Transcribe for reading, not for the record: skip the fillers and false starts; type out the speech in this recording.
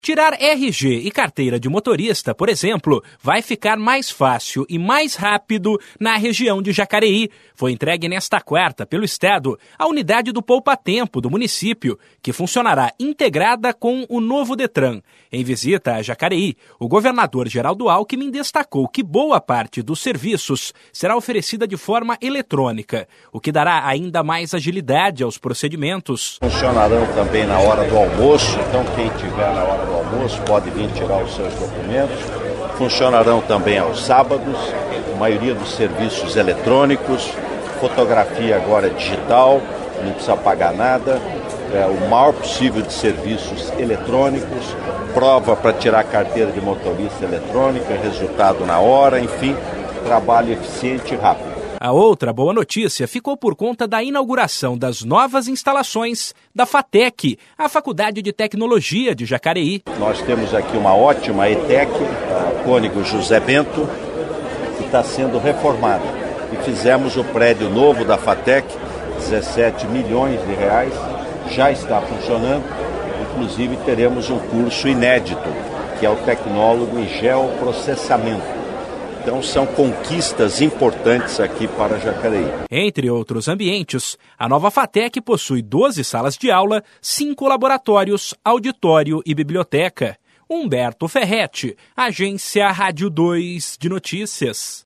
Tirar RG e carteira de motorista, por exemplo, vai ficar mais fácil e mais rápido na região de Jacareí. Foi entregue nesta quarta, pelo Estado, a unidade do Poupa Tempo do município, que funcionará integrada com o novo Detran. Em visita a Jacareí, o governador Geraldo Alckmin destacou que boa parte dos serviços será oferecida de forma eletrônica, o que dará ainda mais agilidade aos procedimentos. Funcionarão também na hora do almoço, então quem tiver na hora do almoço pode vir tirar os seus documentos. Funcionarão também aos sábados, a maioria dos serviços eletrônicos, fotografia agora digital, não precisa pagar nada, o maior possível de serviços eletrônicos, prova para tirar a carteira de motorista eletrônica, resultado na hora, enfim, trabalho eficiente e rápido. A outra boa notícia ficou por conta da inauguração das novas instalações da FATEC, a Faculdade de Tecnologia de Jacareí. Nós temos aqui uma ótima ETEC, a Cônigo José Bento, que está sendo reformada. E fizemos o prédio novo da FATEC, 17 milhões de reais, já está funcionando. Inclusive teremos um curso inédito, que é o tecnólogo em geoprocessamento. Então são conquistas importantes aqui para Jacareí. Entre outros ambientes, a nova FATEC possui 12 salas de aula, 5 laboratórios, auditório e biblioteca. Humberto Ferretti, Agência Rádio 2 de Notícias.